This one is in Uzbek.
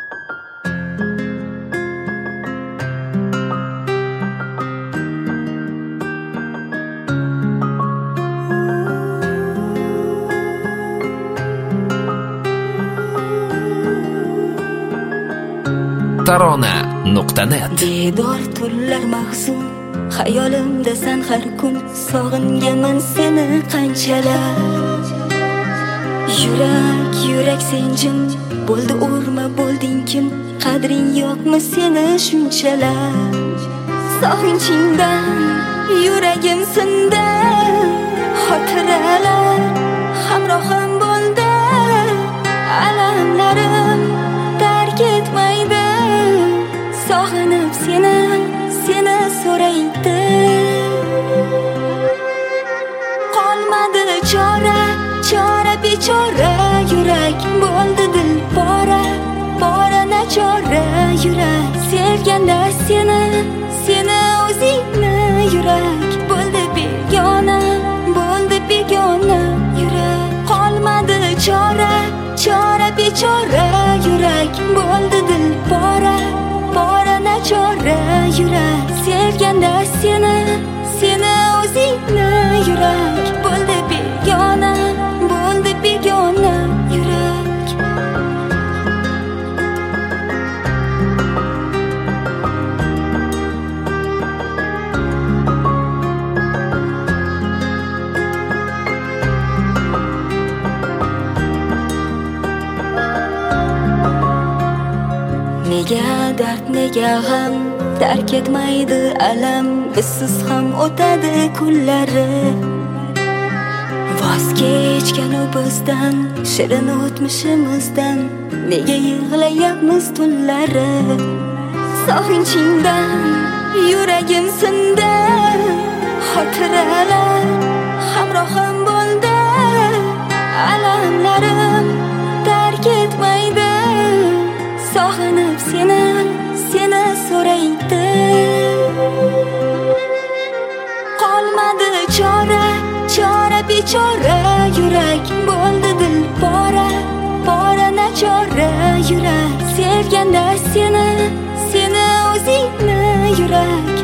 Tarona.net Bedor tunlar mahzun, xayolimdasan har kun, sog'ingaman seni qanchalar. Yurak sen jim, bo'ldi urma bo'lding kim, qadring yo'qmi seni shunchalar. Sog'inchingdan yuragim sindi, xotiralar hamrohim bo'ldi, alamlarim tark etmaydi. Sog'inib seni so'raydi. Qolmadi chora bechora, yurak bo'ldi dil pora nachora. Yurak sevganda seni o'zingni, yurak bo'ldi begona. Yurak qolmadi chora bechora, yurak bo'ldi dil pora nachora. Yurak sevganda seni o'zingni, yurak bo'ldi begona. Yurak nega dard, nega g'am, tark etmaydi alam, bizsiz ham o'tadi kunlari. Voz kechganu bizdan, shirin o'tmishimizdan, nega yig'layapmiz tunlari. Sog'inchingdan yuragim sindi, xotiralar hamrohim bo'ldi, alamlarim tark etmaydi. Sog'inib seni so'raydi. Qolmadi chora bechora, yurak bo'ldi dil pora nachora. Yurak sevganda seni o'zingni, yurak